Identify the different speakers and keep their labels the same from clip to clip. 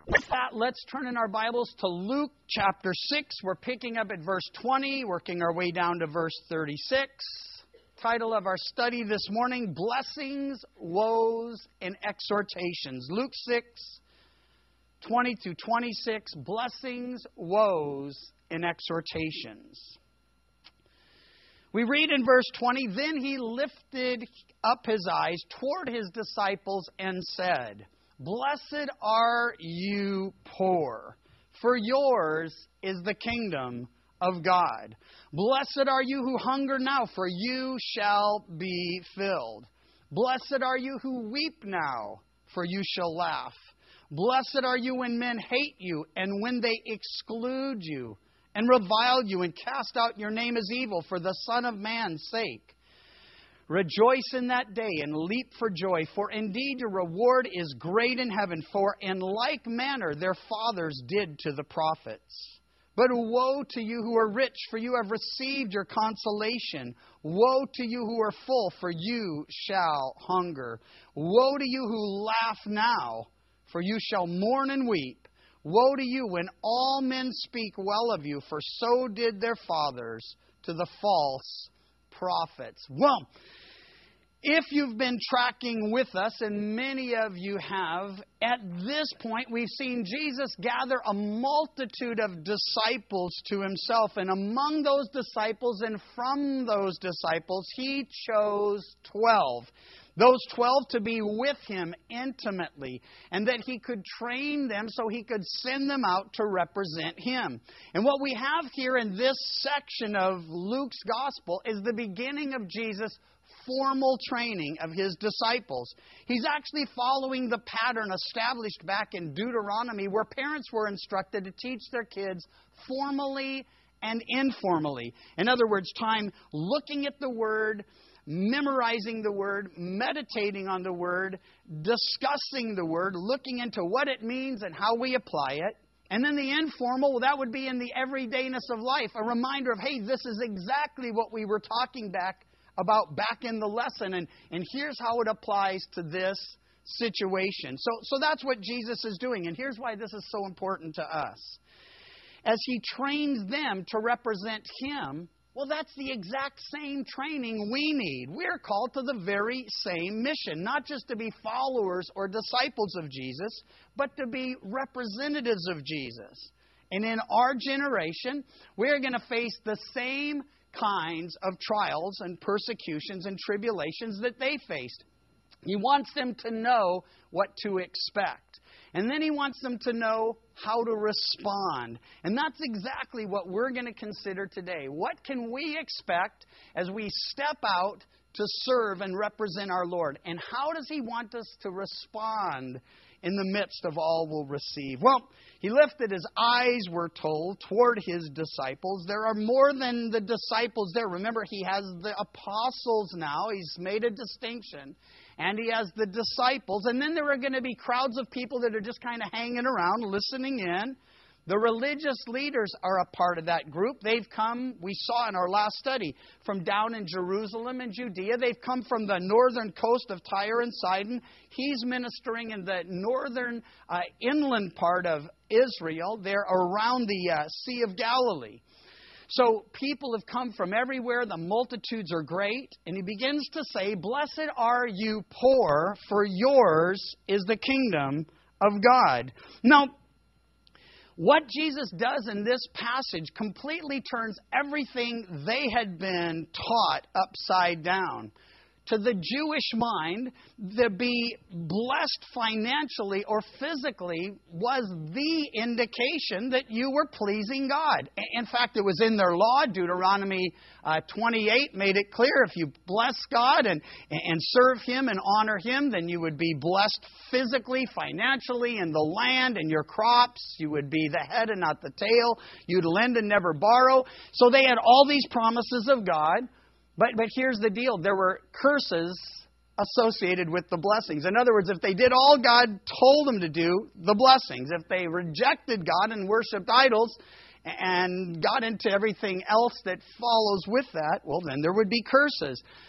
Speaker 1: With that, let's turn in our Bibles to Luke chapter 6. We're picking up at verse 20, working our way down to verse 36. Title of our study this morning, Blessings, Woes, and Exhortations. Luke 6, 20 through 26, Blessings, Woes, and Exhortations. We read in verse 20, Then he lifted up his eyes toward his disciples and said, Blessed are you poor, for yours is the kingdom of God. Blessed are you who hunger now, for you shall be filled. Blessed are you who weep now, for you shall laugh. Blessed are you when men hate you, and when they exclude you, and revile you, and cast out your name as evil for the Son of Man's sake. Rejoice in that day and leap for joy, for indeed your reward is great in heaven, for in like manner their fathers did to the prophets. But woe to you who are rich, for you have received your consolation. Woe to you who are full, for you shall hunger. Woe to you who laugh now, for you shall mourn and weep. Woe to you when all men speak well of you, for so did their fathers to the false prophets. Well, if you've been tracking with us, and many of you have, at this point we've seen Jesus gather a multitude of disciples to himself. And among those disciples and from those disciples, he chose 12. Those 12 to be with him intimately, and that he could train them so he could send them out to represent him. And what we have here in this section of Luke's Gospel is the beginning of Jesus' formal training of his disciples. He's actually following the pattern established back in Deuteronomy, where parents were instructed to teach their kids formally and informally. In other words, time looking at the Word, memorizing the Word, meditating on the Word, discussing the Word, looking into what it means and how we apply it. And then the informal, well, that would be in the everydayness of life, a reminder of, hey, this is exactly what we were talking about back in the lesson, and here's how it applies to this situation. So that's what Jesus is doing, and here's why this is so important to us. As he trains them to represent him, well, that's the exact same training we need. We're called to the very same mission, not just to be followers or disciples of Jesus, but to be representatives of Jesus. And in our generation, we're going to face the same kinds of trials and persecutions and tribulations that they faced. He wants them to know what to expect. And then he wants them to know how to respond. And that's exactly what we're going to consider today. What can we expect as we step out to serve and represent our Lord? And how does he want us to respond in the midst of all we'll receive? Well, he lifted his eyes, we're told, toward his disciples. There are more than the disciples there. Remember, he has the apostles now. He's made a distinction. And he has the disciples. And then there are going to be crowds of people that are just kind of hanging around, listening in. The religious leaders are a part of that group. They've come, we saw in our last study, from down in Jerusalem and Judea. They've come from the northern coast of Tyre and Sidon. He's ministering in the northern inland part of Israel. They're around the Sea of Galilee. So people have come from everywhere. The multitudes are great. And he begins to say, Blessed are you poor, for yours is the kingdom of God. Now, what Jesus does in this passage completely turns everything they had been taught upside down. To the Jewish mind, to be blessed financially or physically was the indication that you were pleasing God. In fact, it was in their law. Deuteronomy 28 made it clear, if you bless God and serve Him and honor Him, then you would be blessed physically, financially, in the land and your crops. You would be the head and not the tail. You'd lend and never borrow. So they had all these promises of God. But here's the deal. There were curses associated with the blessings. In other words, if they did all God told them to do, the blessings. If they rejected God and worshipped idols and got into everything else that follows with that, well, then there would be curses.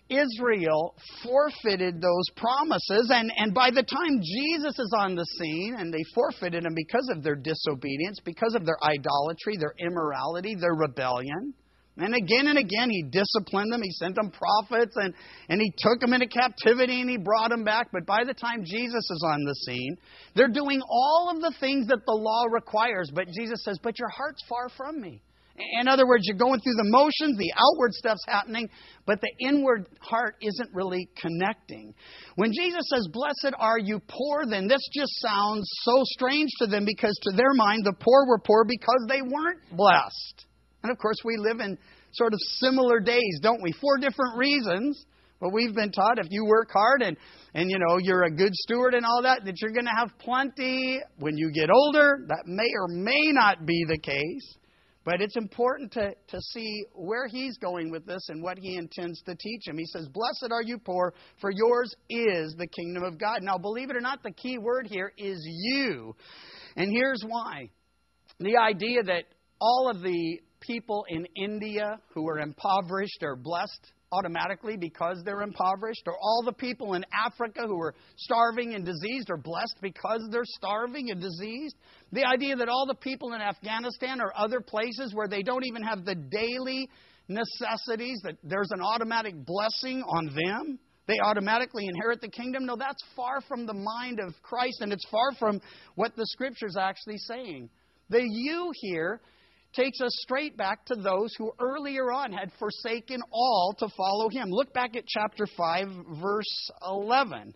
Speaker 1: Israel forfeited those promises, and by the time Jesus is on the scene, and they forfeited them because of their disobedience, because of their idolatry, their immorality, their rebellion. And again, He disciplined them. He sent them prophets, and He took them into captivity, and He brought them back. But by the time Jesus is on the scene, they're doing all of the things that the law requires. But Jesus says, but your heart's far from me. In other words, you're going through the motions, the outward stuff's happening, but the inward heart isn't really connecting. When Jesus says, blessed are you poor, then this just sounds so strange to them, because to their mind, the poor were poor because they weren't blessed. And of course, we live in sort of similar days, don't we? For different reasons. But we've been taught if you work hard and you're a good steward and all that you're going to have plenty when you get older. That may or may not be the case. But it's important to see where He's going with this and what He intends to teach him. He says, blessed are you poor, for yours is the kingdom of God. Now, believe it or not, the key word here is you. And here's why. The idea that all of the people in India who are impoverished are blessed automatically because they're impoverished, or all the people in Africa who are starving and diseased are blessed because they're starving and diseased. The idea that all the people in Afghanistan or other places where they don't even have the daily necessities, that there's an automatic blessing on them, they automatically inherit the kingdom. No, that's far from the mind of Christ, and it's far from what the Scripture's actually saying. The you here takes us straight back to those who earlier on had forsaken all to follow Him. Look back at chapter 5, verse 11.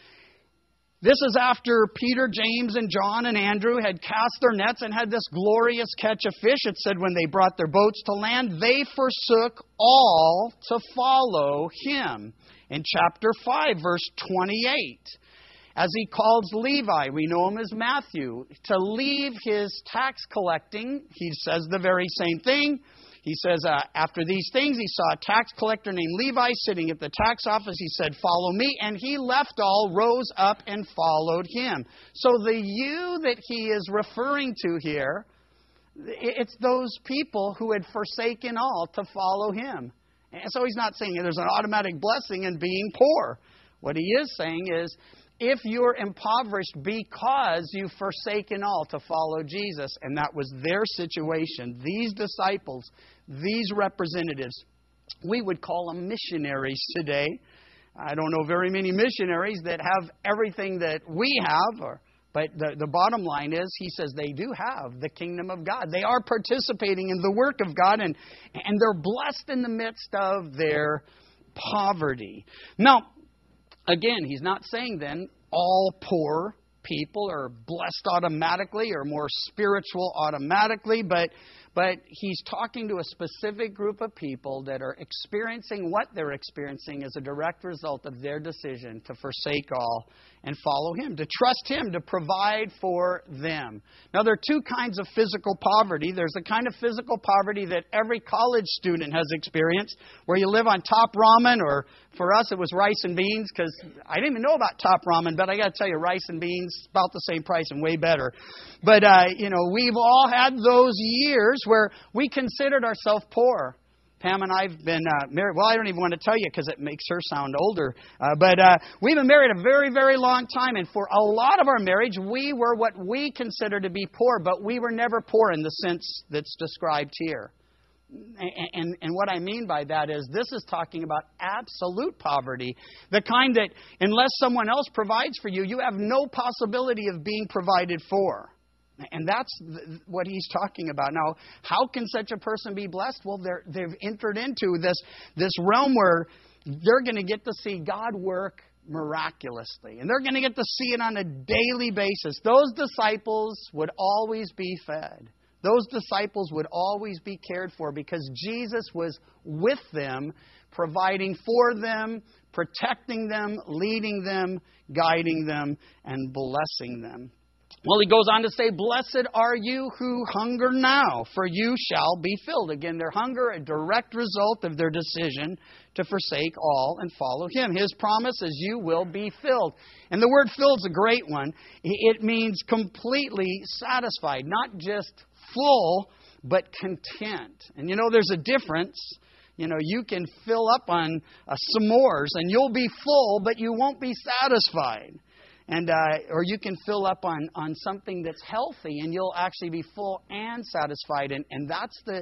Speaker 1: This is after Peter, James, and John and Andrew had cast their nets and had this glorious catch of fish. It said when they brought their boats to land, they forsook all to follow Him. In chapter 5, verse 28. As He calls Levi, we know him as Matthew, to leave his tax collecting, He says the very same thing. He says, after these things, He saw a tax collector named Levi sitting at the tax office. He said, follow me. And he left all, rose up, and followed Him. So the you that He is referring to here, it's those people who had forsaken all to follow Him. And so He's not saying there's an automatic blessing in being poor. What He is saying is, if you're impoverished because you've forsaken all to follow Jesus, and that was their situation, these disciples, these representatives, we would call them missionaries today. I don't know very many missionaries that have everything that we have, but the bottom line is, He says they do have the kingdom of God. They are participating in the work of God, and they're blessed in the midst of their poverty. Now, again, He's not saying then all poor people are blessed automatically or more spiritual automatically, but He's talking to a specific group of people that are experiencing what they're experiencing as a direct result of their decision to forsake all and follow Him, to trust Him to provide for them. Now, there are two kinds of physical poverty. There's the kind of physical poverty that every college student has experienced, where you live on top ramen, or for us it was rice and beans, because I didn't even know about top ramen, but I got to tell you, rice and beans, about the same price and way better. But, we've all had those years where we considered ourselves poor. Pam and I have been married. Well, I don't even want to tell you because it makes her sound older. But we've been married a very, very long time. And for a lot of our marriage, we were what we consider to be poor. But we were never poor in the sense that's described here. And what I mean by that is this is talking about absolute poverty. The kind that unless someone else provides for you, you have no possibility of being provided for. And that's what He's talking about. Now, how can such a person be blessed? Well, they've entered into this realm where they're going to get to see God work miraculously. And they're going to get to see it on a daily basis. Those disciples would always be fed. Those disciples would always be cared for because Jesus was with them, providing for them, protecting them, leading them, guiding them, and blessing them. Well, He goes on to say, blessed are you who hunger now, for you shall be filled. Again, their hunger, a direct result of their decision to forsake all and follow Him. His promise is you will be filled. And the word filled is a great one. It means completely satisfied, not just full, but content. And there's a difference. You can fill up on s'mores and you'll be full, but you won't be satisfied. And or you can fill up on something that's healthy and you'll actually be full and satisfied. And that's the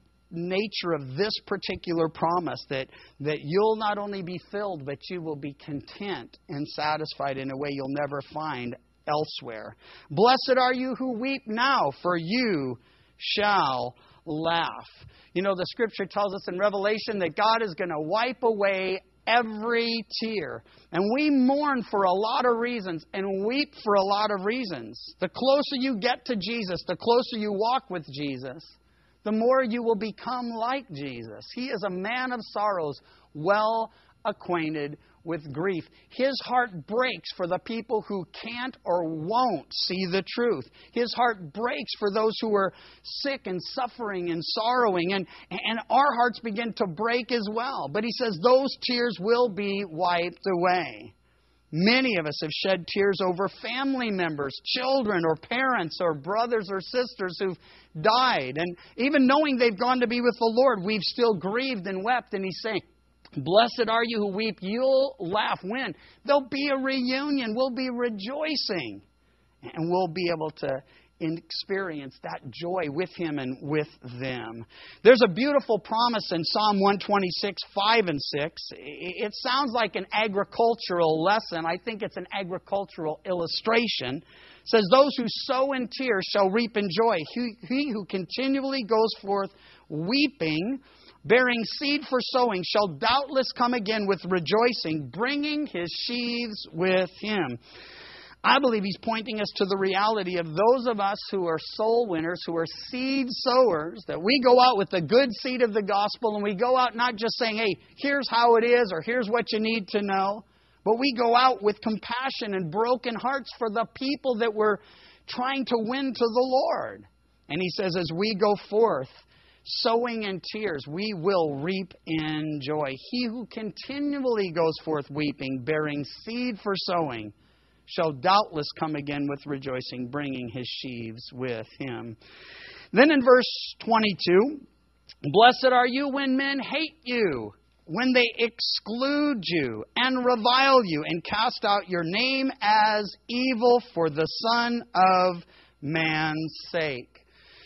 Speaker 1: nature of this particular promise, that you'll not only be filled, but you will be content and satisfied in a way you'll never find elsewhere. Blessed are you who weep now, for you shall laugh. The Scripture tells us in Revelation that God is going to wipe away every tear. And we mourn for a lot of reasons and weep for a lot of reasons. The closer you get to Jesus, the closer you walk with Jesus, the more you will become like Jesus. He is a man of sorrows, well acquainted with grief. His heart breaks for the people who can't or won't see the truth. His heart breaks for those who are sick and suffering and sorrowing. And our hearts begin to break as well. But he says those tears will be wiped away. Many of us have shed tears over family members, children or parents or brothers or sisters who've died. And even knowing they've gone to be with the Lord, we've still grieved and wept. And he's saying, blessed are you who weep. You'll laugh. When? There'll be a reunion. We'll be rejoicing. And we'll be able to experience that joy with Him and with them. There's a beautiful promise in Psalm 126, 5 and 6. It sounds like an agricultural lesson. I think it's an agricultural illustration. It says, those who sow in tears shall reap in joy. He who continually goes forth weeping, bearing seed for sowing, shall doubtless come again with rejoicing, bringing his sheaves with him. I believe he's pointing us to the reality of those of us who are soul winners, who are seed sowers, that we go out with the good seed of the gospel, and we go out not just saying, hey, here's how it is, or here's what you need to know, but we go out with compassion and broken hearts for the people that we're trying to win to the Lord. And he says, as we go forth, sowing in tears, we will reap in joy. He who continually goes forth weeping, bearing seed for sowing, shall doubtless come again with rejoicing, bringing his sheaves with him. Then in verse 22, blessed are you when men hate you, when they exclude you and revile you and cast out your name as evil for the Son of Man's sake.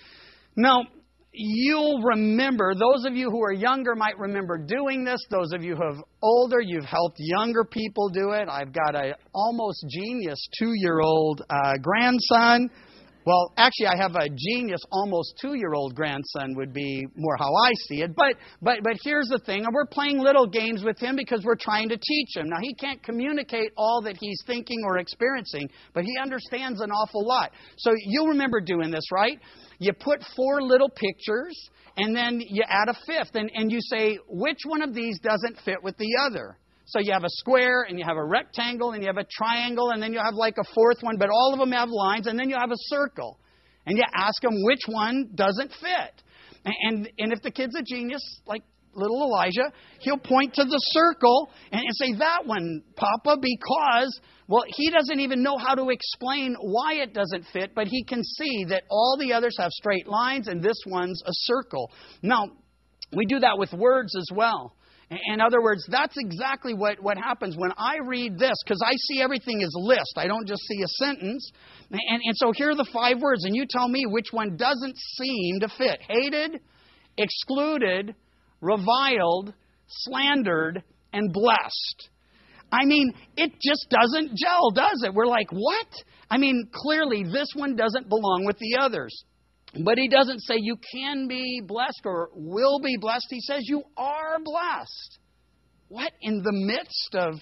Speaker 1: Now, you'll remember, those of you who are younger might remember doing this. Those of you who are older, you've helped younger people do it. I've got an almost genius 2-year-old grandson. Well, actually, I have a genius almost 2-year-old grandson would be more how I see it. But here's the thing. We're playing little games with him because we're trying to teach him. Now, he can't communicate all that he's thinking or experiencing, but he understands an awful lot. So you'll remember doing this, right? You put 4 little pictures, and then you add a fifth. And you say, which one of these doesn't fit with the other? So you have a square, and you have a rectangle, and you have a triangle, and then you have like a fourth one, but all of them have lines, and then you have a circle. And you ask them which one doesn't fit. And if the kid's a genius, like little Elijah, he'll point to the circle and say, that one, Papa, because, well, he doesn't even know how to explain why it doesn't fit, but he can see that all the others have straight lines and this one's a circle. Now, we do that with words as well. In other words, that's exactly what happens when I read this, because I see everything as a list. I don't just see a sentence. And so here are the 5 words, and you tell me which one doesn't seem to fit. Hated, excluded, reviled, slandered, and blessed. I mean, it just doesn't gel, does it? We're like, what? I mean, clearly this one doesn't belong with the others. But he doesn't say you can be blessed or will be blessed. He says you are blessed. What? In the midst of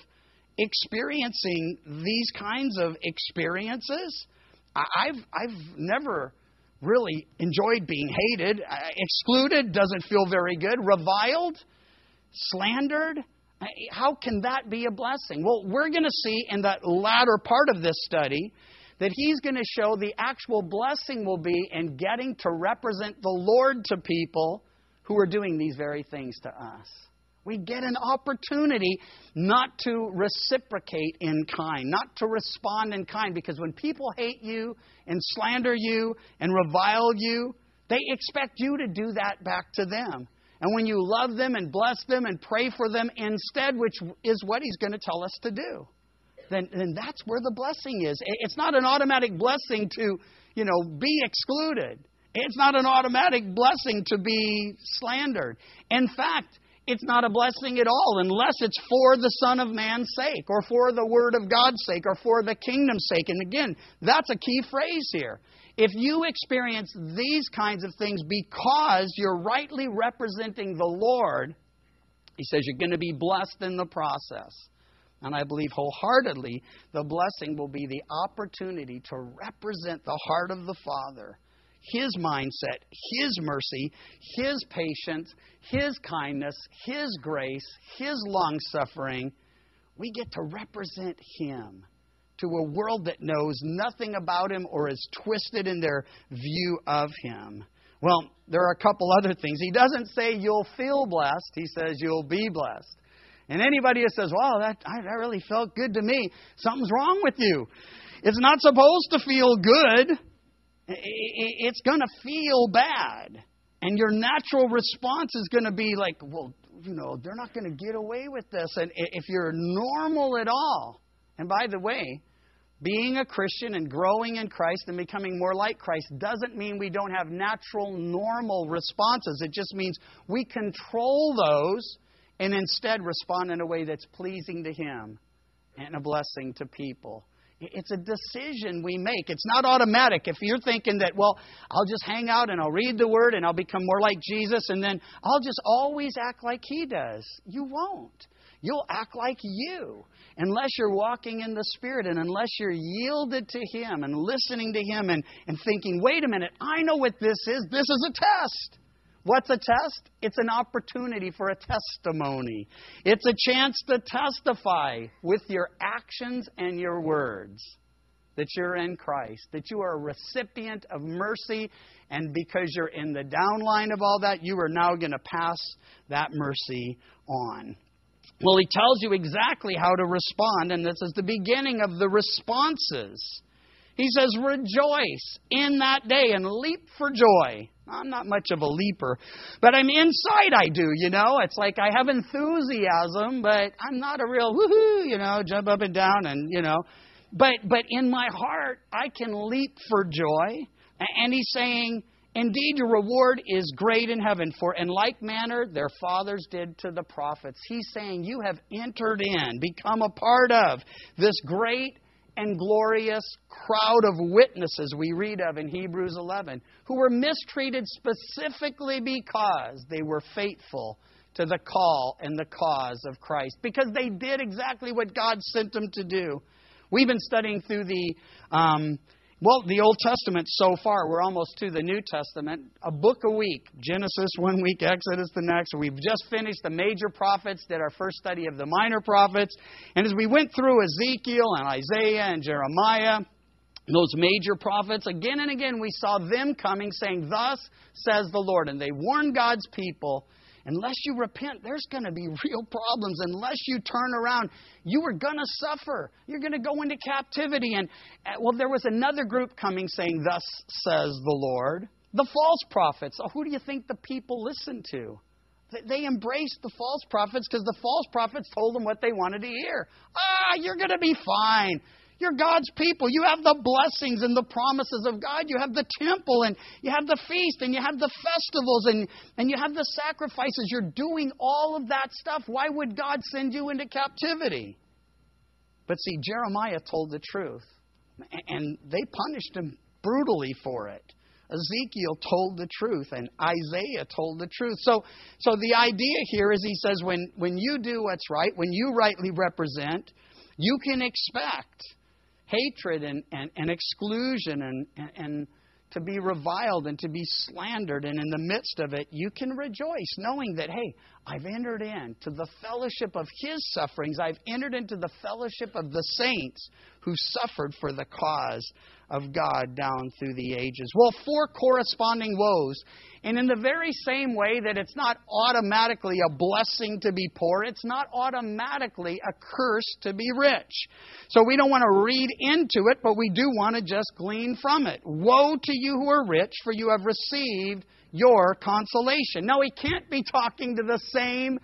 Speaker 1: experiencing these kinds of experiences? I've never really enjoyed being hated. Excluded doesn't feel very good. Reviled? Slandered? How can that be a blessing? Well, we're going to see in the latter part of this study that he's going to show the actual blessing will be in getting to represent the Lord to people who are doing these very things to us. We get an opportunity not to reciprocate in kind, not to respond in kind, because when people hate you and slander you and revile you, they expect you to do that back to them. And when you love them and bless them and pray for them instead, which is what He's going to tell us to do, then that's where the blessing is. It's not an automatic blessing to, be excluded. It's not an automatic blessing to be slandered. In fact, it's not a blessing at all unless it's for the Son of Man's sake or for the Word of God's sake or for the kingdom's sake. And again, that's a key phrase here. If you experience these kinds of things because you're rightly representing the Lord, He says you're going to be blessed in the process. And I believe wholeheartedly the blessing will be the opportunity to represent the heart of the Father, His mindset, His mercy, His patience, His kindness, His grace, His long-suffering. We get to represent Him to a world that knows nothing about Him or is twisted in their view of Him. Well, there are a couple other things. He doesn't say you'll feel blessed. He says you'll be blessed. And anybody who says, well, that really felt good to me, something's wrong with you. It's not supposed to feel good. It's going to feel bad. And your natural response is going to be like, well, they're not going to get away with this. And if you're normal at all, and by the way, being a Christian and growing in Christ and becoming more like Christ doesn't mean we don't have natural, normal responses. It just means we control those and instead respond in a way that's pleasing to Him and a blessing to people. It's a decision we make. It's not automatic. If you're thinking that, well, I'll just hang out and I'll read the Word and I'll become more like Jesus and then I'll just always act like He does. You won't. You'll act like you unless you're walking in the Spirit and unless you're yielded to Him and listening to Him and thinking, wait a minute, I know what this is. This is a test. What's a test? It's an opportunity for a testimony. It's a chance to testify with your actions and your words that you're in Christ, that you are a recipient of mercy, and because you're in the downline of all that, you are now going to pass that mercy on. Well, He tells you exactly how to respond, and this is the beginning of the responses. He says, rejoice in that day and leap for joy. I'm not much of a leaper, but I'm inside I do, It's like I have enthusiasm, but I'm not a real woohoo, jump up and down and, But in my heart, I can leap for joy. And He's saying, indeed, your reward is great in heaven, for in like manner their fathers did to the prophets. He's saying you have entered in, become a part of this great and glorious crowd of witnesses we read of in Hebrews 11, who were mistreated specifically because they were faithful to the call and the cause of Christ, because they did exactly what God sent them to do. We've been studying through the Old Testament so far. We're almost to the New Testament. A book a week. Genesis 1 week, Exodus the next. We've just finished the major prophets, did our first study of the minor prophets. And as we went through Ezekiel and Isaiah and Jeremiah, those major prophets, again and again we saw them coming saying, thus says the Lord. And they warned God's people, unless you repent, there's going to be real problems. Unless you turn around, you are going to suffer. You're going to go into captivity. And, there was another group coming saying, thus says the Lord. The false prophets. Who do you think the people listened to? They embraced the false prophets because the false prophets told them what they wanted to hear. You're going to be fine. You're God's people. You have the blessings and the promises of God. You have the temple and you have the feast and you have the festivals and you have the sacrifices. You're doing all of that stuff. Why would God send you into captivity? But see, Jeremiah told the truth and they punished him brutally for it. Ezekiel told the truth and Isaiah told the truth. So the idea here is he says when you do what's right, when you rightly represent, you can expect hatred and exclusion and to be reviled and to be slandered. And in the midst of it, you can rejoice knowing that, hey, I've entered into the fellowship of His sufferings. I've entered into the fellowship of the saints who suffered for the cause of God down through the ages. Well, 4 corresponding woes. And in the very same way that it's not automatically a blessing to be poor, it's not automatically a curse to be rich. So we don't want to read into it, but we do want to just glean from it. Woe to you who are rich, for you have received your consolation. Now, he can't be talking to the same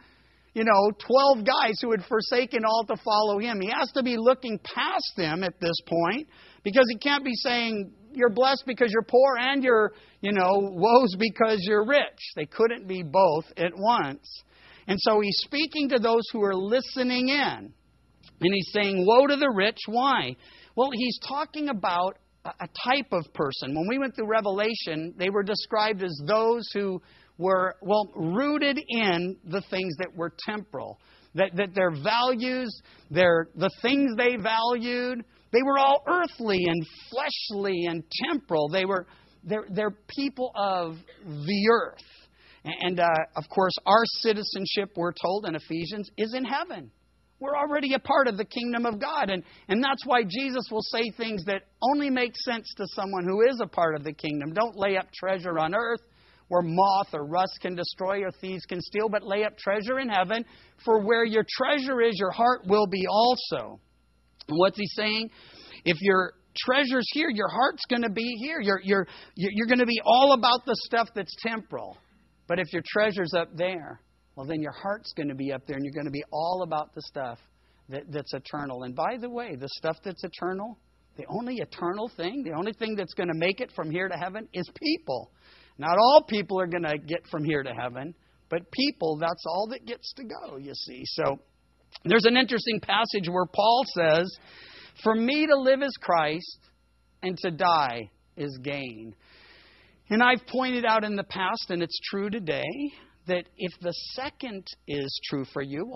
Speaker 1: 12 guys who had forsaken all to follow him. He has to be looking past them at this point, because he can't be saying you're blessed because you're poor and you're, woes because you're rich. They couldn't be both at once. And so he's speaking to those who are listening in. And he's saying, woe to the rich. Why? Well, he's talking about a type of person. When we went through Revelation, they were described as those who were, rooted in the things that were temporal. That their values, the things they valued, they were all earthly and fleshly and temporal. They're people of the earth. And, of course, our citizenship, we're told in Ephesians, is in heaven. We're already a part of the kingdom of God. And that's why Jesus will say things that only make sense to someone who is a part of the kingdom. Don't lay up treasure on earth, where moth or rust can destroy or thieves can steal, but lay up treasure in heaven, for where your treasure is, your heart will be also. And what's he saying? If your treasure's here, your heart's going to be here. You're going to be all about the stuff that's temporal. But if your treasure's up there, well, then your heart's going to be up there, and you're going to be all about the stuff that's eternal. And by the way, the stuff that's eternal, the only eternal thing, the only thing that's going to make it from here to heaven is people. Not all people are going to get from here to heaven, but people, that's all that gets to go, you see. So there's an interesting passage where Paul says, for me to live is Christ, and to die is gain. And I've pointed out in the past, and it's true today, that if the second is true for you,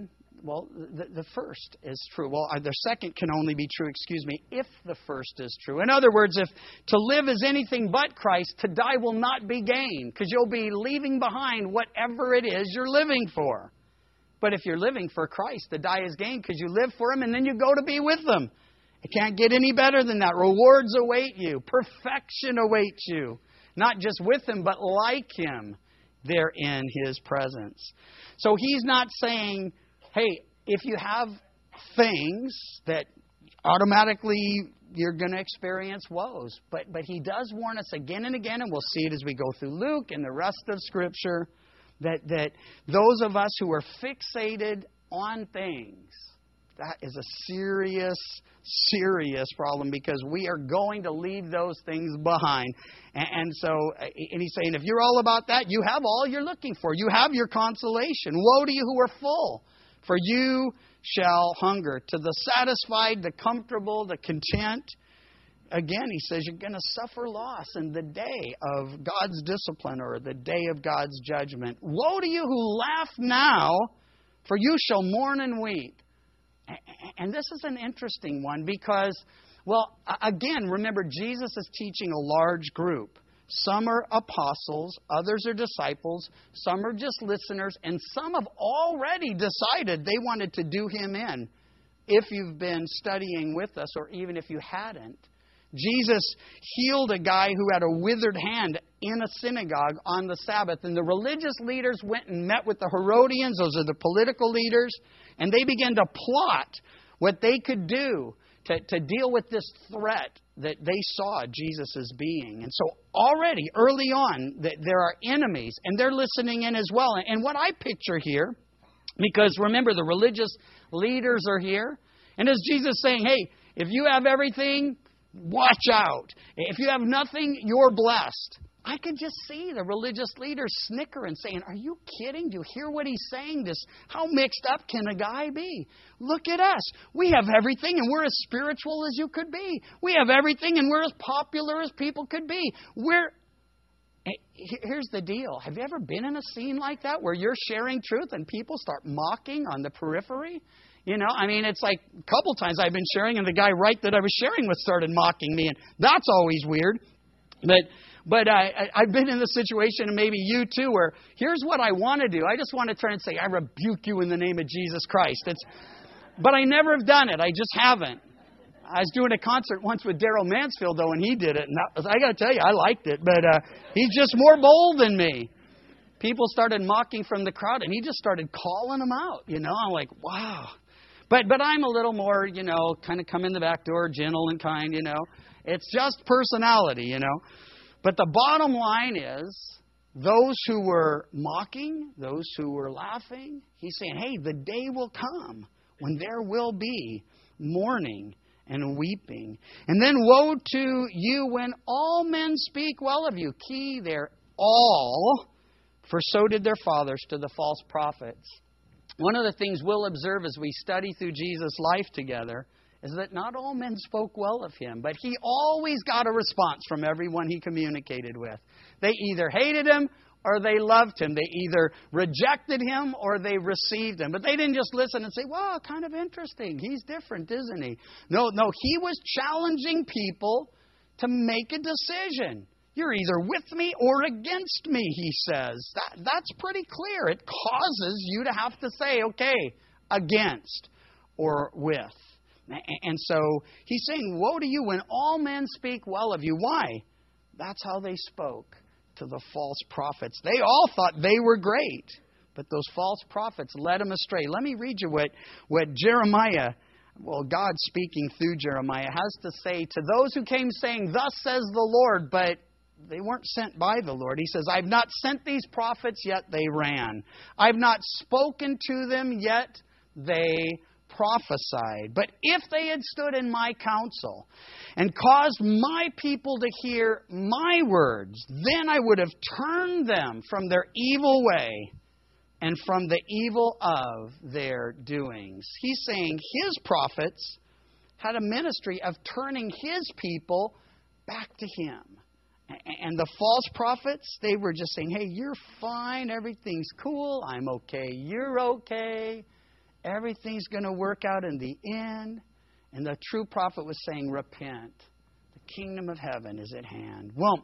Speaker 1: the first is true. Well, the second can only be true, if the first is true. In other words, if to live is anything but Christ, to die will not be gain, because you'll be leaving behind whatever it is you're living for. But if you're living for Christ, to die is gain, because you live for Him and then you go to be with Him. It can't get any better than that. Rewards await you. Perfection awaits you. Not just with Him, but like Him. They're in His presence. So He's not saying, hey, if you have things that automatically you're going to experience woes. But He does warn us again and again, and we'll see it as we go through Luke and the rest of Scripture, that those of us who are fixated on things, that is a serious, serious problem, because we are going to leave those things behind. And He's saying, if you're all about that, you have all you're looking for. You have your consolation. Woe to you who are full, for you shall hunger. To the satisfied, the comfortable, the content. Again, He says you're going to suffer loss in the day of God's discipline or the day of God's judgment. Woe to you who laugh now, for you shall mourn and weep. And this is an interesting one because, again, remember, Jesus is teaching a large group. Some are apostles, others are disciples, some are just listeners, and some have already decided they wanted to do Him in. If you've been studying with us, or even if you hadn't, Jesus healed a guy who had a withered hand in a synagogue on the Sabbath. And the religious leaders went and met with the Herodians. Those are the political leaders. And they began to plot what they could do to deal with this threat that they saw Jesus as being. And so already, early on, there are enemies. And they're listening in as well. And what I picture here, because remember, the religious leaders are here. And as Jesus is saying, hey, if you have everything, watch out. If you have nothing, you're blessed. I could just see the religious leaders snickering, saying, are you kidding? Do you hear what he's saying? How mixed up can a guy be? Look at us. We have everything, and we're as spiritual as you could be. We have everything, and we're as popular as people could be. Here's the deal. Have you ever been in a scene like that where you're sharing truth and people start mocking on the periphery? It's like a couple times I've been sharing, and the guy right that I was sharing with started mocking me, and that's always weird. But I've been in the situation, and maybe you too, where here's what I want to do. I just want to turn and say, I rebuke you in the name of Jesus Christ. But I never have done it. I just haven't. I was doing a concert once with Daryl Mansfield, though, and he did it. And I got to tell you, I liked it. But he's just more bold than me. People started mocking from the crowd, and he just started calling them out. I'm like, wow. But I'm a little more, kind of come in the back door, gentle and kind, It's just personality, But the bottom line is, those who were mocking, those who were laughing, he's saying, hey, the day will come when there will be mourning and weeping. And then woe to you when all men speak well of you. Key there, all, for so did their fathers to the false prophets. One of the things we'll observe as we study through Jesus' life together is that not all men spoke well of him, but he always got a response from everyone he communicated with. They either hated him or they loved him. They either rejected him or they received him. But they didn't just listen and say, wow, kind of interesting. He's different, isn't he? No, he was challenging people to make a decision. You're either with me or against me, he says. That's pretty clear. It causes you to have to say, okay, against or with. And so he's saying, woe to you when all men speak well of you. Why? That's how they spoke to the false prophets. They all thought they were great, but those false prophets led them astray. Let me read you what Jeremiah, God speaking through Jeremiah, has to say to those who came saying, thus says the Lord, but they weren't sent by the Lord. He says, I've not sent these prophets, yet they ran. I've not spoken to them, yet they prophesied. But if they had stood in my counsel and caused my people to hear my words, then I would have turned them from their evil way and from the evil of their doings. He's saying his prophets had a ministry of turning his people back to him. And the false prophets, they were just saying, hey, you're fine, everything's cool, I'm okay, you're okay. Everything's going to work out in the end. And the true prophet was saying, repent. The kingdom of heaven is at hand. Well,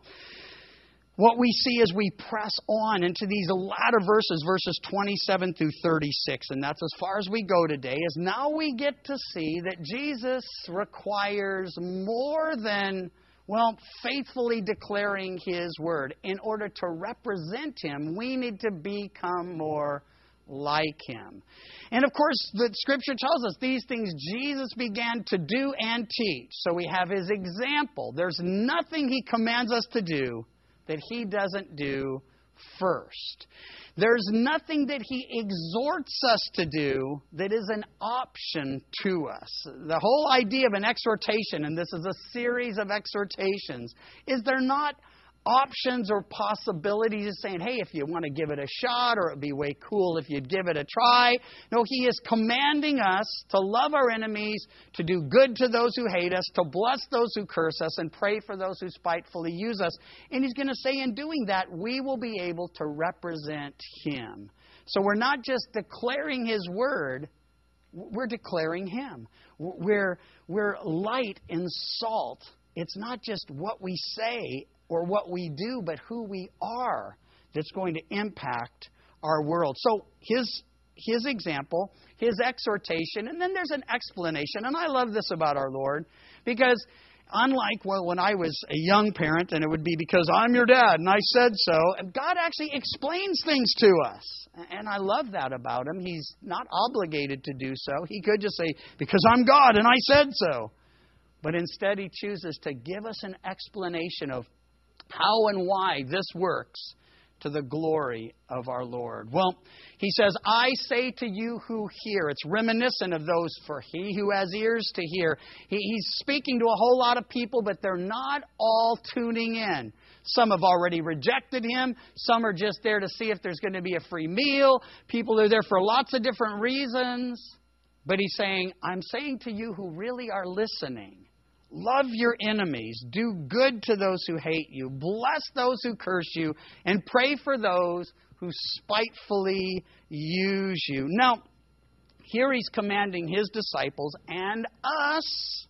Speaker 1: what we see as we press on into these latter verses 27 through 36, and that's as far as we go today, is now we get to see that Jesus requires more than, faithfully declaring his word. In order to represent him, we need to become more like him. And of course, the Scripture tells us these things Jesus began to do and teach. So we have his example. There's nothing he commands us to do that he doesn't do first. There's nothing that he exhorts us to do that is an option to us. The whole idea of an exhortation, and this is a series of exhortations, is they're not options or possibilities of saying, hey, if you want to give it a shot, or it would be way cool if you'd give it a try. No, he is commanding us to love our enemies, to do good to those who hate us, to bless those who curse us, and pray for those who spitefully use us. And he's going to say in doing that, we will be able to represent him. So we're not just declaring his word, we're declaring him. We're light and salt. It's not just what we say or what we do, but who we are that's going to impact our world. So his example, his exhortation, and then there's an explanation. And I love this about our Lord, because unlike when I was a young parent, and it would be because I'm your dad and I said so, God actually explains things to us. And I love that about him. He's not obligated to do so. He could just say, because I'm God and I said so. But instead he chooses to give us an explanation of how and why this works to the glory of our Lord. Well, he says, I say to you who hear. It's reminiscent of those for he who has ears to hear. He's speaking to a whole lot of people, but they're not all tuning in. Some have already rejected him. Some are just there to see if there's going to be a free meal. People are there for lots of different reasons. But he's saying, I'm saying to you who really are listening, love your enemies, do good to those who hate you, bless those who curse you, and pray for those who spitefully use you. Now, here he's commanding his disciples and us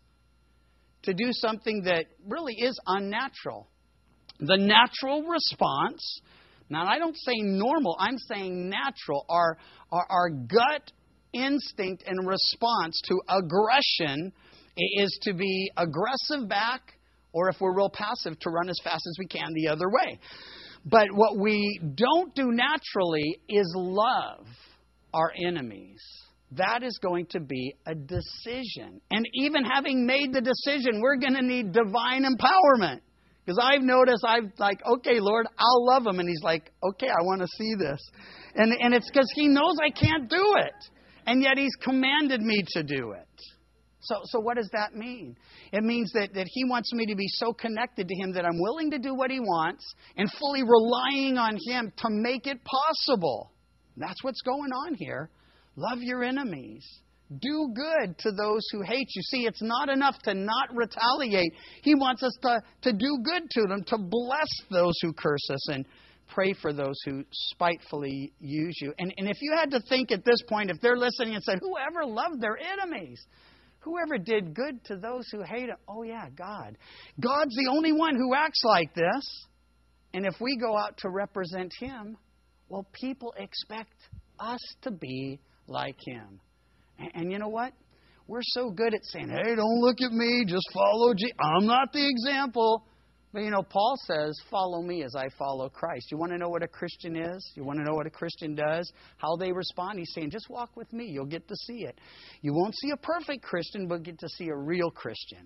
Speaker 1: to do something that really is unnatural. The natural response, now I don't say normal, I'm saying natural, our gut instinct and response to aggression is to be aggressive back, or if we're real passive, to run as fast as we can the other way. But what we don't do naturally is love our enemies. That is going to be a decision. And even having made the decision, we're going to need divine empowerment. Because I've noticed, okay, Lord, I'll love them. And He's like, okay, I want to see this. And it's because He knows I can't do it. And yet He's commanded me to do it. So what does that mean? It means that He wants me to be so connected to Him that I'm willing to do what He wants and fully relying on Him to make it possible. That's what's going on here. Love your enemies. Do good to those who hate you. See, it's not enough to not retaliate. He wants us to do good to them, to bless those who curse us and pray for those who spitefully use you. And if you had to think at this point, if they're listening and said, whoever loved their enemies, whoever did good to those who hate them, oh yeah, God. God's the only one who acts like this. And if we go out to represent Him, well, people expect us to be like Him. And you know what? We're so good at saying, hey, don't look at me, just follow Jesus. I'm not the example. But Paul says, follow me as I follow Christ. You want to know what a Christian is? You want to know what a Christian does? How they respond? He's saying, just walk with me. You'll get to see it. You won't see a perfect Christian, but get to see a real Christian.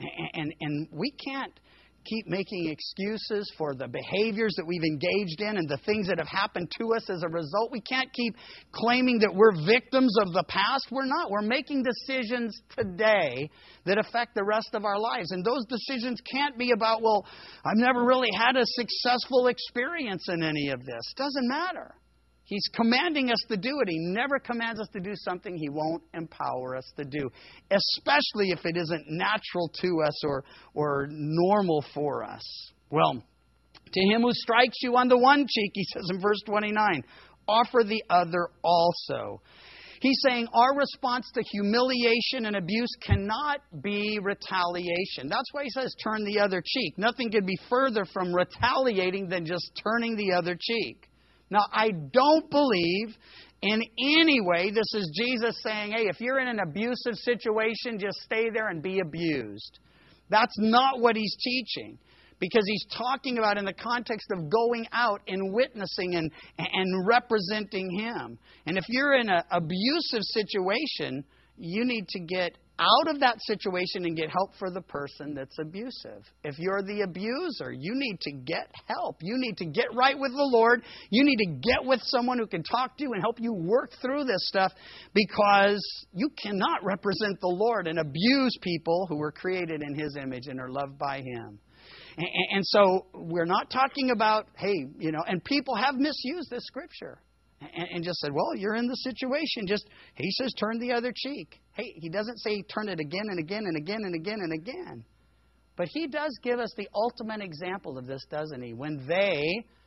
Speaker 1: And we can't keep making excuses for the behaviors that we've engaged in and the things that have happened to us as a result. We can't keep claiming that we're victims of the past. We're not. We're making decisions today that affect the rest of our lives. And those decisions can't be about, well, I've never really had a successful experience in any of this. Doesn't matter. He's commanding us to do it. He never commands us to do something He won't empower us to do, especially if it isn't natural to us or normal for us. Well, to him who strikes you on the one cheek, He says in verse 29, offer the other also. He's saying our response to humiliation and abuse cannot be retaliation. That's why He says turn the other cheek. Nothing could be further from retaliating than just turning the other cheek. Now, I don't believe in any way this is Jesus saying, hey, if you're in an abusive situation, just stay there and be abused. That's not what He's teaching. Because He's talking about in the context of going out and witnessing and representing Him. And if you're in an abusive situation, you need to get out of that situation and get help for the person that's abusive. If you're the abuser, you need to get help. You need to get right with the Lord. You need to get with someone who can talk to you and help you work through this stuff, because you cannot represent the Lord and abuse people who were created in His image and are loved by Him. And so we're not talking about, hey, and people have misused this scripture. And just said, well, you're in the situation. He says, turn the other cheek. Hey, He doesn't say turn it again and again and again and again and again. But He does give us the ultimate example of this, doesn't He? When they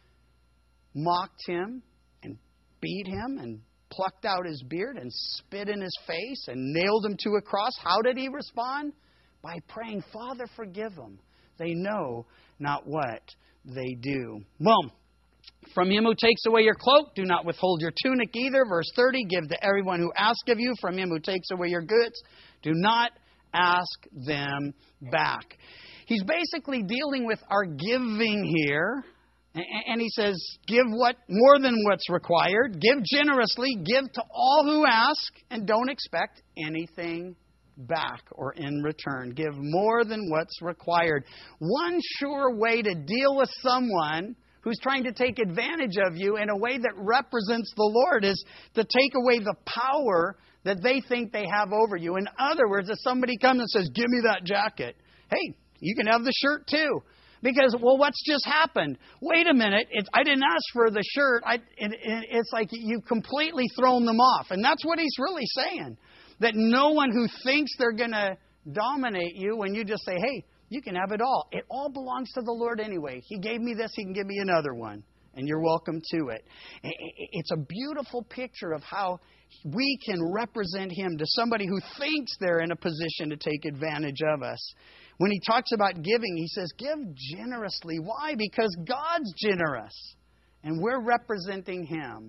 Speaker 1: mocked Him and beat Him and plucked out His beard and spit in His face and nailed Him to a cross, how did He respond? By praying, Father, forgive them. They know not what they do. Well, from him who takes away your cloak, do not withhold your tunic either. Verse 30, give to everyone who asks of you. From him who takes away your goods, do not ask them back. He's basically dealing with our giving here. And he says, give more than what's required. Give generously. Give to all who ask. And don't expect anything back or in return. Give more than what's required. One sure way to deal with someone who's trying to take advantage of you in a way that represents the Lord is to take away the power that they think they have over you. In other words, if somebody comes and says, give me that jacket, hey, you can have the shirt too. Because, well, what's just happened? Wait a minute, I didn't ask for the shirt. It's like you've completely thrown them off. And that's what he's really saying. That no one who thinks they're going to dominate you when you just say, hey, you can have it all. It all belongs to the Lord anyway. He gave me this, He can give me another one. And you're welcome to it. It's a beautiful picture of how we can represent Him to somebody who thinks they're in a position to take advantage of us. When he talks about giving, he says, give generously. Why? Because God's generous. And we're representing Him.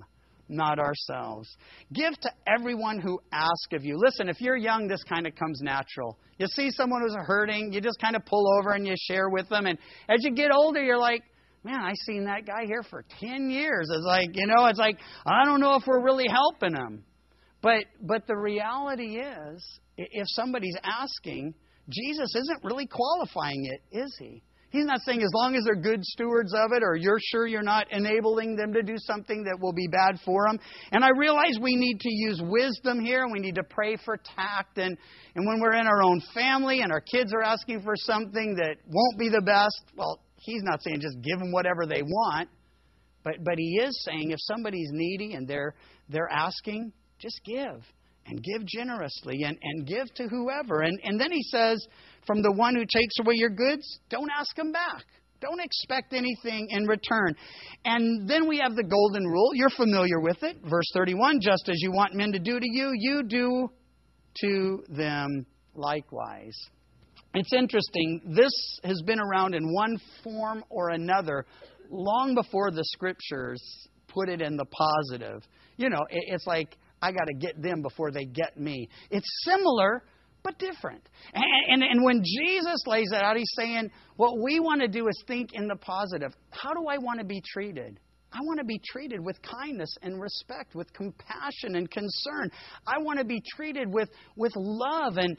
Speaker 1: not ourselves. Give to everyone who asks of you. Listen, if you're young, this kind of comes natural. You see someone who's hurting, you just kind of pull over and you share with them. And as you get older, you're like, man, I've seen that guy here for 10 years. It's like, I don't know if we're really helping him. But the reality is, if somebody's asking, Jesus isn't really qualifying it, is He? He's not saying as long as they're good stewards of it, or you're sure you're not enabling them to do something that will be bad for them. And I realize we need to use wisdom here, and we need to pray for tact. And when we're in our own family and our kids are asking for something that won't be the best, well, He's not saying just give them whatever they want. But He is saying if somebody's needy and they're asking, just give. And give generously and give to whoever. And then He says, from the one who takes away your goods, don't ask Him back. Don't expect anything in return. And then we have the golden rule. You're familiar with it. Verse 31, just as you want men to do to you, you do to them likewise. It's interesting. This has been around in one form or another long before the Scriptures put it in the positive. You know, it's like, I got to get them before they get me. It's similar, but different. And when Jesus lays it out, He's saying, what we want to do is think in the positive. How do I want to be treated? I want to be treated with kindness and respect, with compassion and concern. I want to be treated with love and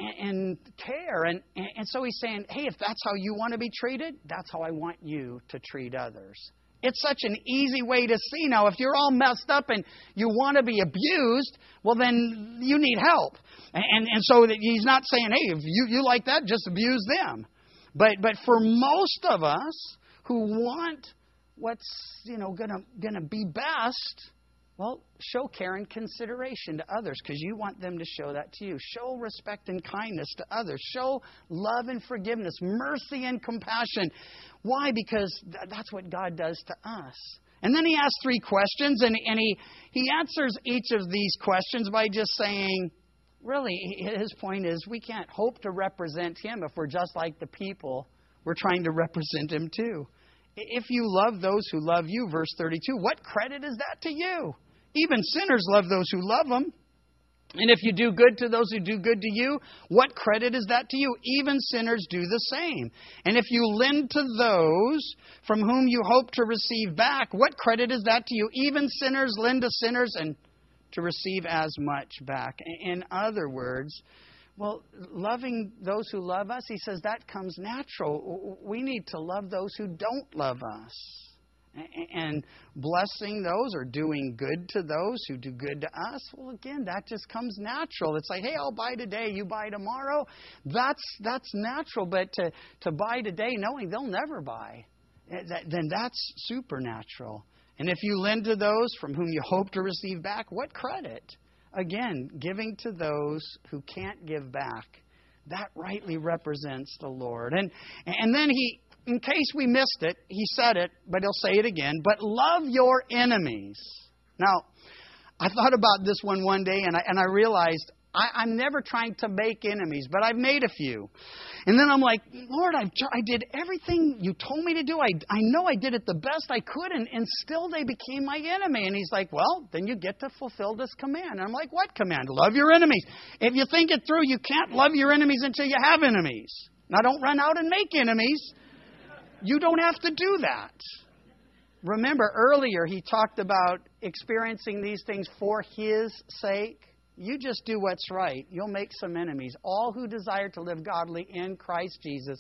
Speaker 1: care. And so He's saying, hey, if that's how you want to be treated, that's how I want you to treat others. It's such an easy way to see. Now, if you're all messed up and you want to be abused, well, then you need help. And so that He's not saying, hey, if you like that, just abuse them. But for most of us who want what's gonna be best, well, show care and consideration to others because you want them to show that to you. Show respect and kindness to others. Show love and forgiveness, mercy and compassion. Why? Because that's what God does to us. And then He asks 3 questions, and he answers each of these questions by just saying, really, his point is we can't hope to represent Him if we're just like the people we're trying to represent Him to. If you love those who love you, verse 32, what credit is that to you? Even sinners love those who love them. And if you do good to those who do good to you, what credit is that to you? Even sinners do the same. And if you lend to those from whom you hope to receive back, what credit is that to you? Even sinners lend to sinners and to receive as much back. In other words, well, loving those who love us, He says that comes natural. We need to love those who don't love us. And blessing those or doing good to those who do good to us, well, again, that just comes natural. It's like, hey, I'll buy today, you buy tomorrow. That's natural. But to buy today knowing they'll never buy, then that's supernatural. And if you lend to those from whom you hope to receive back, what credit? Again, giving to those who can't give back. That rightly represents the Lord. And then He, in case we missed it, He said it, but He'll say it again. But love your enemies. Now, I thought about this one day, and I realized I'm never trying to make enemies, but I've made a few. And then I'm like, Lord, I did everything You told me to do. I know I did it the best I could, and still they became my enemy. And He's like, well, then you get to fulfill this command. And I'm like, what command? Love your enemies. If you think it through, you can't love your enemies until you have enemies. Now, don't run out and make enemies. You don't have to do that. Remember, earlier He talked about experiencing these things for His sake. You just do what's right. You'll make some enemies. All who desire to live godly in Christ Jesus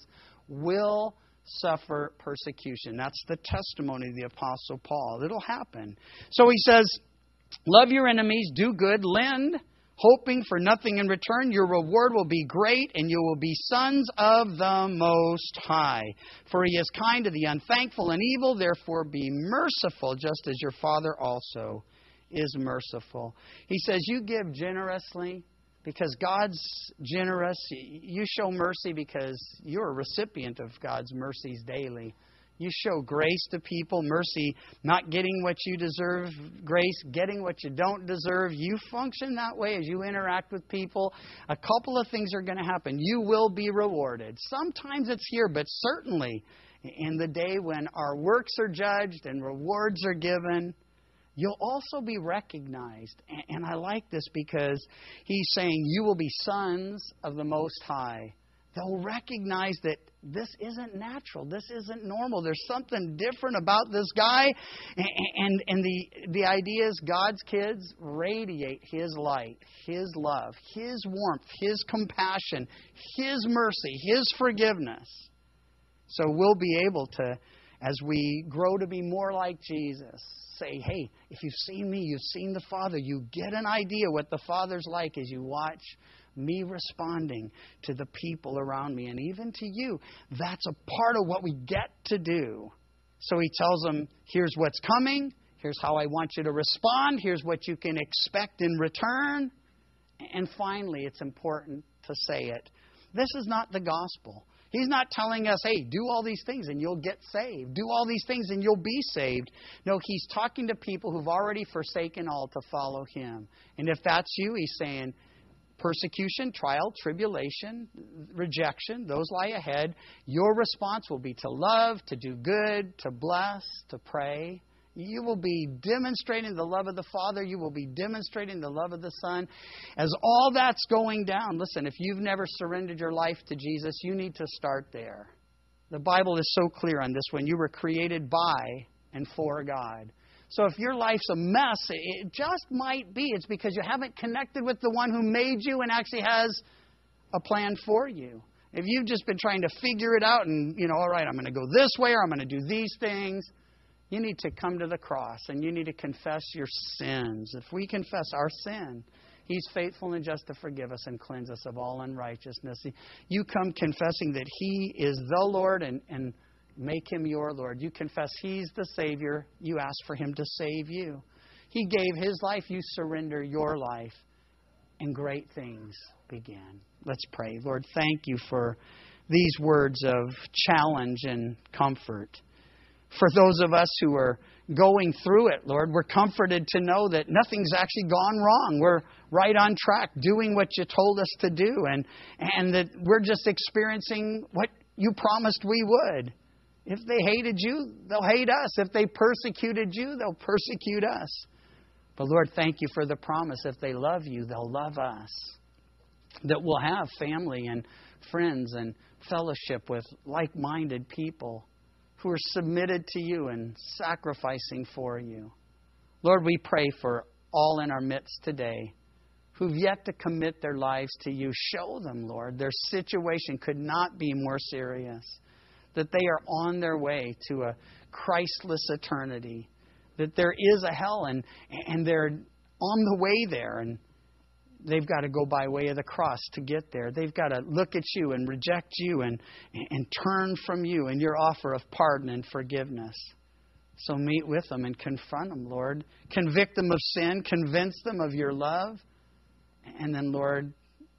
Speaker 1: will suffer persecution. That's the testimony of the Apostle Paul. It'll happen. So he says, love your enemies, do good, lend, hoping for nothing in return. Your reward will be great, and you will be sons of the Most High. For He is kind to the unthankful and evil. Therefore be merciful, just as your Father also is merciful. He says, you give generously because God's generous. You show mercy because you're a recipient of God's mercies daily. You show grace to people, mercy, not getting what you deserve, grace, getting what you don't deserve. You function that way as you interact with people. A couple of things are going to happen. You will be rewarded. Sometimes it's here, but certainly in the day when our works are judged and rewards are given, you'll also be recognized. And I like this because He's saying you will be sons of the Most High. They'll recognize that this isn't natural. This isn't normal. There's something different about this guy. And the idea is God's kids radiate His light, His love, His warmth, His compassion, His mercy, His forgiveness. So we'll be able to, as we grow to be more like Jesus, say, hey, if you've seen me, you've seen the Father. You get an idea what the Father's like as you watch me responding to the people around me and even to you. That's a part of what we get to do. So He tells them, here's what's coming. Here's how I want you to respond. Here's what you can expect in return. And finally, it's important to say it. This is not the gospel. He's not telling us, hey, do all these things and you'll get saved. Do all these things and you'll be saved. No, He's talking to people who've already forsaken all to follow Him. And if that's you, He's saying, persecution, trial, tribulation, rejection, those lie ahead. Your response will be to love, to do good, to bless, to pray. You will be demonstrating the love of the Father. You will be demonstrating the love of the Son. As all that's going down, listen, if you've never surrendered your life to Jesus, you need to start there. The Bible is so clear on this one. You were created by and for God. So if your life's a mess, it just might be. It's because you haven't connected with the one who made you and actually has a plan for you. If you've just been trying to figure it out and, all right, I'm going to go this way or I'm going to do these things, you need to come to the cross and you need to confess your sins. If we confess our sin, He's faithful and just to forgive us and cleanse us of all unrighteousness. You come confessing that He is the Lord and make Him your Lord. You confess He's the Savior. You ask for Him to save you. He gave His life. You surrender your life. And great things begin. Let's pray. Lord, thank You for these words of challenge and comfort. For those of us who are going through it, Lord, we're comforted to know that nothing's actually gone wrong. We're right on track doing what You told us to do. And that we're just experiencing what You promised we would. If they hated You, they'll hate us. If they persecuted You, they'll persecute us. But Lord, thank You for the promise. If they love You, they'll love us. That we'll have family and friends and fellowship with like-minded people who are submitted to You and sacrificing for You. Lord, we pray for all in our midst today who've yet to commit their lives to You. Show them, Lord, their situation could not be more serious. That they are on their way to a Christless eternity. That there is a hell and they're on the way there. And they've got to go by way of the cross to get there. They've got to look at You and reject You and turn from You and Your offer of pardon and forgiveness. So meet with them and confront them, Lord. Convict them of sin. Convince them of Your love. And then, Lord,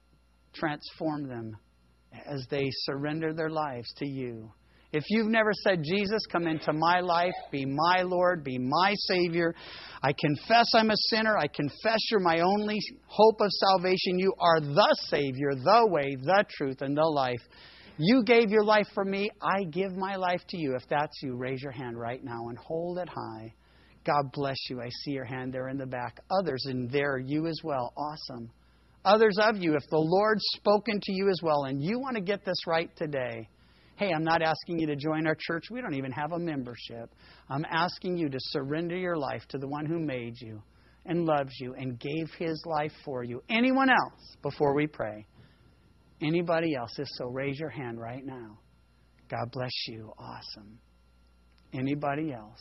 Speaker 1: transform them as they surrender their lives to You. If you've never said, Jesus, come into my life, be my Lord, be my Savior. I confess I'm a sinner. I confess You're my only hope of salvation. You are the Savior, the way, the truth, and the life. You gave Your life for me. I give my life to You. If that's you, raise your hand right now and hold it high. God bless you. I see your hand there in the back. Others in there, you as well. Awesome. Others of you, if the Lord's spoken to you as well and you want to get this right today, hey, I'm not asking you to join our church. We don't even have a membership. I'm asking you to surrender your life to the one who made you and loves you and gave His life for you. Anyone else before we pray? Anybody else? If so, raise your hand right now. God bless you. Awesome. Anybody else?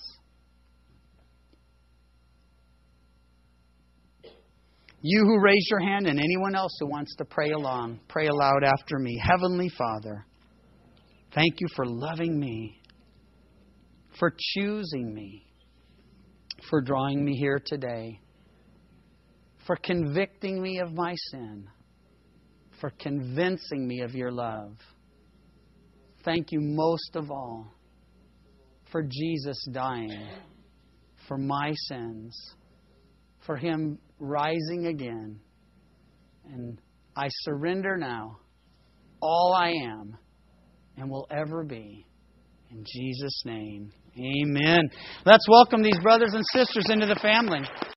Speaker 1: You who raised your hand and anyone else who wants to pray along, pray aloud after me. Heavenly Father, thank You for loving me, for choosing me, for drawing me here today, for convicting me of my sin, for convincing me of Your love. Thank You most of all for Jesus dying for my sins, for Him rising again. And I surrender now all I am and will ever be In Jesus' name, amen. Let's welcome these brothers and sisters into the family.